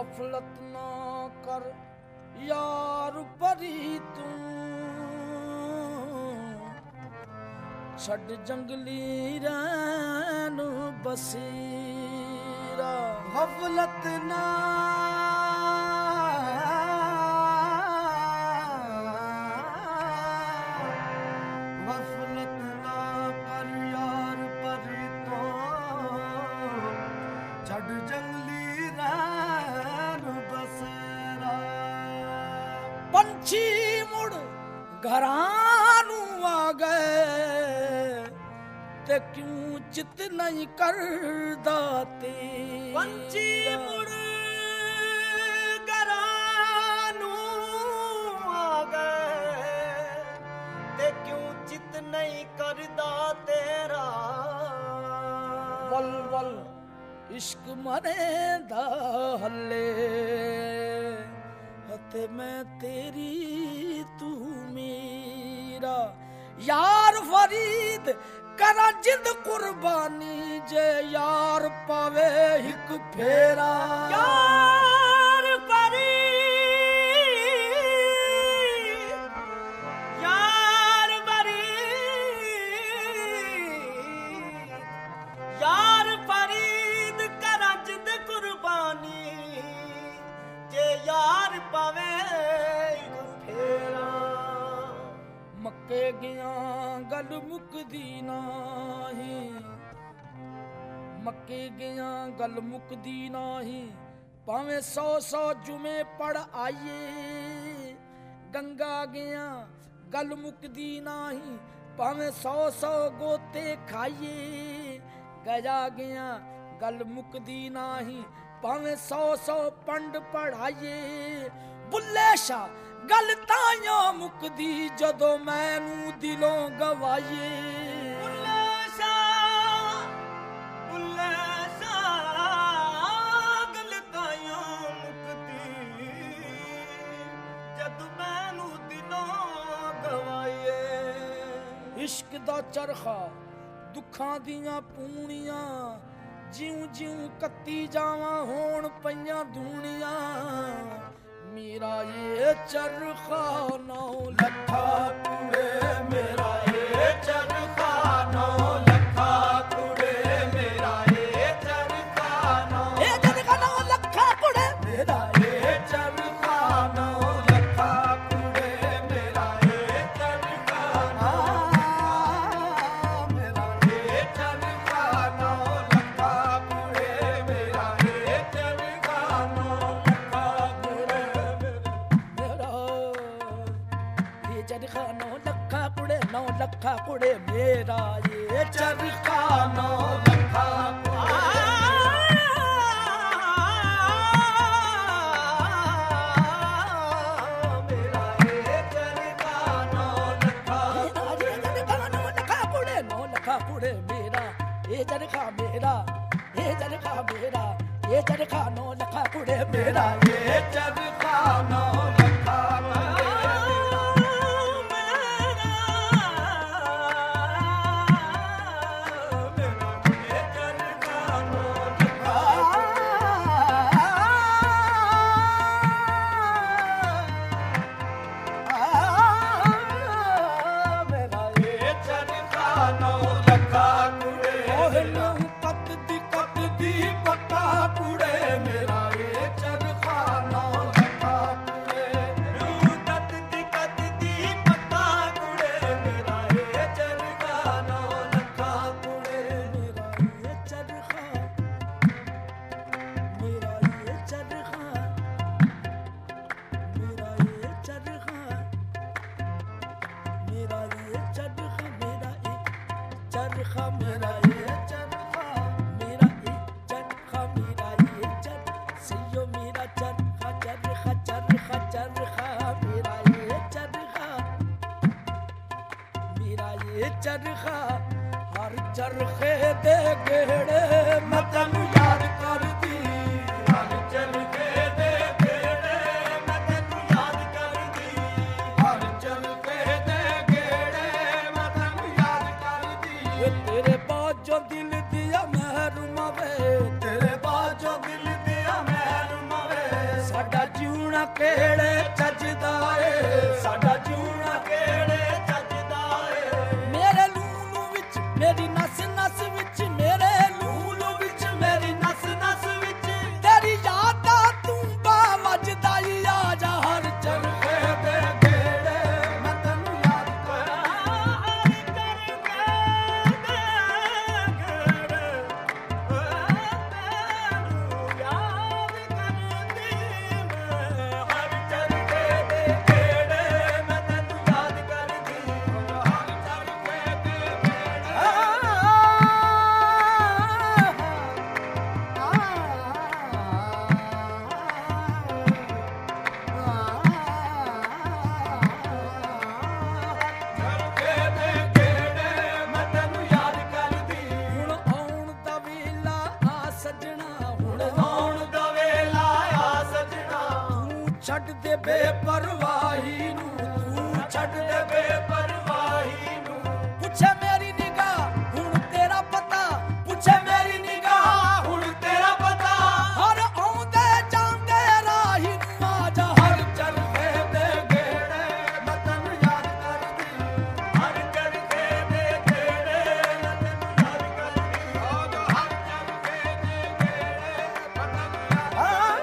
गफलत ना कर यार परी तू छड़ जंगली रैन बसेरा गफलत ना कर यार परी तू छड़ जंगली रैन बसेरा पंछी मुड़ घरां नू आ गए ते क्यों चित नहीं करदा ते पंछी मुड़ घरां नू आ गए ते क्यों चित नहीं करदा तेरा वल वल इश्क मरे दा हल्ले ते मैं तेरी तू मेरा यार फरीद करा जिंद कुर्बानी जे यार पावे हिक फेरा यार फरीद यार फरीद यार फरीद करा जिंद कुर्बानी जे यार पावे फेरा मक्के गया गल मुकदी नाही मक्के गया गल मुकदी नाही भावें 100 जुमे पढ़ आइए गंगा गया गल मुकदी नाही भावें 100 गोते खाइए गया गया गल मुकदी नाही भावें 100 पंड पढ़ाइए बुल्ले शाह गल ताइयों मुकदी जदों मैनू दिलों गवाइए बुल्ले शाह गल ताइयों मुकदी जदों मैनू दिलों गवाइए इश्क दा चरखा दुखां दियां पूणियां ਜਿਉਂ ਜਿਉਂ ਕੱਤੀ ਜਾਵਾਂ ਹੋਣ ਪਈਆਂ ਧੂਣੀਆਂ ਮੇਰਾ ਇਹ ਚਰਖਾ 9 ਲੱਖਾ ਕੁੜੇ ਮੇਰਾ ਇਹ ਚਰਖਾ 9 ਲੱਖਾ ਕੁੜੇ ਮੇਰਾ ਇਹ ਚਰਖਾ 9 ਲੱਖਾ ਕੁੜੇ ਮੇਰਾ ਇਹ ਚਰਖਾ 9 ਲੱਖਾ ਕੁੜੇ ਮੇਰਾ ਇਹ ਚਰਖਾ ਮੇਰਾ ਇਹ ਚਰਖਾ 9 ਲੱਖਾ ਕੁੜੇ ਮੇਰਾ ਇਹ ਚਰਖਾ 9 ਲੱਖਾ ਮੇਰਾ ਇਹ ਚਰਖਾ 9 ਲੱਖਾ ਕੁੜੇ 9 ਲੱਖਾ ਕੁੜੇ ਮੇਰਾ ਇਹ ਚਰਖਾ ਮੇਰਾ ਇਹ ਚਰਖਾ ਮੇਰਾ ਇਹ ਚਰਖਾ 9 ਲੱਖਾ ਕੁੜੇ ਮੇਰਾ ਇਹ ਚਰਖਾ 9 ਲੱਖਾ चरखा हर चरखे दे गेड़े मैं तैनू याद करदी हर चरखे दे गेड़े मैं तैनू याद करदी हर चरखे दे गेड़े मैं तैनू याद करदी तेरे बाजों दिल दिया महरूम वे तेरे बाजों दिल दिया महरूम वे ਕਿਹੜੇ ਚੱਜਦਾ ਏ ਸਾਡਾ ਜੂਣਾ ਕਿਹੜੇ ਚੱਜਦਾ ਏ ਮੇਰੇ ਲੂਲੂ ਵਿੱਚ ਮੇਰੀ ਨਸ ਨਸ ਵਿੱਚ ਮੇਰੇ ਲੂਲੂ ਵਿੱਚ ਮੇਰੀ ਨਸ ਨਸ ਵਿੱਚ ਤੇਰੀ ਯਾਦ ਆ ਤੂੰ ਬਾ ਵੱਜਦਾ ਈ ਆ ਜਾ ਹਰ ਚਰਖੇ ਦੇ ਗੇੜੇ ਮੈਂ ਤੈਨੂੰ ਯਾਦ ਛੱਡ ਦੇ ਬੇਪਰਵਾਹੀ ਨੂੰ ਤੂੰ ਛੱਡ ਦੇ ਬੇਪਰਵਾਹੀ ਨੂੰ ਪੁੱਛੇ ਮੇਰੀ ਨਿਗਾਹ ਹੁਣ ਤੇਰਾ ਪਤਾ ਪੁੱਛੇ ਮੇਰੀ ਨਿਗਾਹ ਹੁਣ ਤੇਰਾ ਪਤਾ ਹਰ ਆਉਂਦੇ ਜਾਂਦੇ ਰਾਹੀ ਨੂੰ ਆ ਜਾ ਹਰ ਚਰਖੇ ਦੇ ਗੇੜੇ ਮੈਂ ਤੈਨੂੰ ਯਾਦ ਕਰਦੀ ਹਰ ਚਰਖੇ ਦੇ ਗੇੜੇ ਮੈਂ ਤੈਨੂੰ ਯਾਦ ਕਰਦੀ ਆ ਜਾ ਹਰ ਚਰਖੇ ਦੇ ਗੇੜੇ ਮੈਂ ਤੈਨੂੰ ਯਾਦ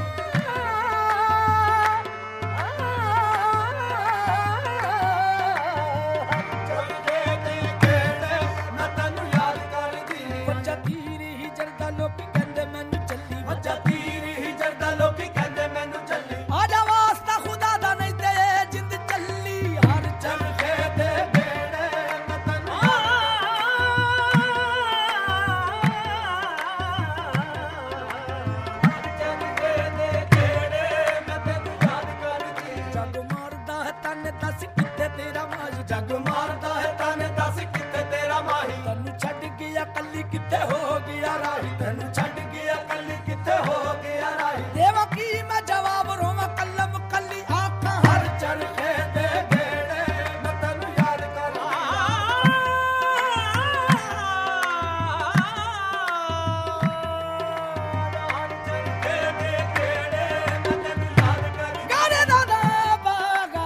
ਜੱਗ ਮਾਰਦਾ ਹੈ ਤਨ ਦੱਸ ਕਿੱਥੇ ਤੇਰਾ ਮਾਹੀ ਤੈਨੂੰ ਛੱਡ ਗਿਆ ਕੱਲੀ ਕਿੱਥੇ ਹੋ ਗਿਆ ਰਾਹੀ ਤੈਨੂੰ ਛੱਡ ਗਿਆ ਕੱਲੀ ਕਿੱਥੇ ਹੋ ਗਿਆ ਰਾਹੀ ਦੇਵਾ ਕੀ ਮੈਂ ਜਵਾਬ ਰੋਵਾਂ ਕਲਮ ਕੱਲੀ ਆਖਾਂ ਹਰ ਚਰਖੇ ਦੇ ਗੇੜੇ ਮੈਂ ਤੈਨੂੰ ਯਾਦ ਕਰਦਾ ਹਰ ਚਰਖੇ ਦੇ ਗੇੜੇ ਮੈਂ ਤੈਨੂੰ ਯਾਦ ਕਰਦਾ ਗਾਣੇ ਦਾ ਨਾ ਬਾਗਾ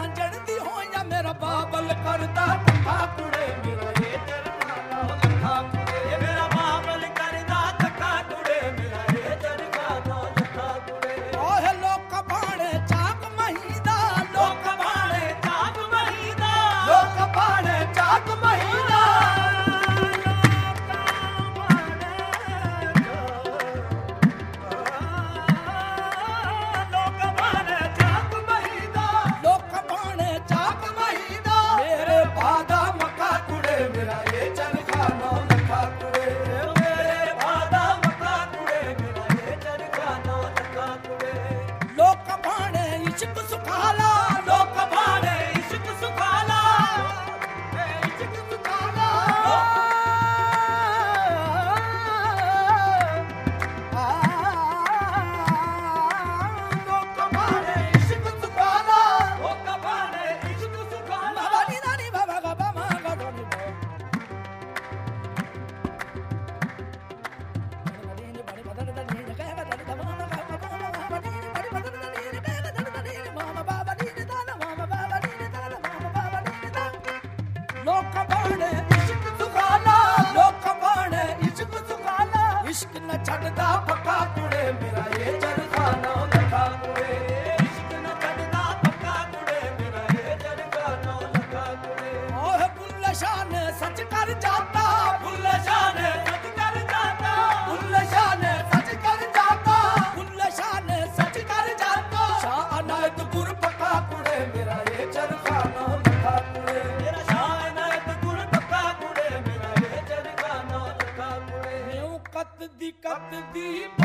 मांजण दी हो या मेरा बाबल करदा धक्का कुड़े मेरा ये चरखाना लखा कुड़े मेरा बाबल करदा धक्का कुड़े मेरा ये चरखाना लखा कुड़े ओहे लोक बाणे चाक महीदा लोक बाणे चाक महीदा लोक बाणे चाक महीदा इश्क न छड़दा पक्का कुड़े मेरा ये चरखाना लखा कुड़े इश्क न छड़दा पक्का कुड़े मेरा ये चरखाना लखा कुड़े ओह बुल्ले शाह ने सच कर जाता बुल्ले शाह ने सच कर जाता बुल्ले शाह ने सच कर जाता बुल्ले शाह ने सच कर जाता शाह अनायत गुर पक्का कुड़े मेरा ये चरखाना लखा कुड़े मेरा शाह अनायत गुर पक्का कुड़े मेरा ये चरखाना लखा कुड़े कत दी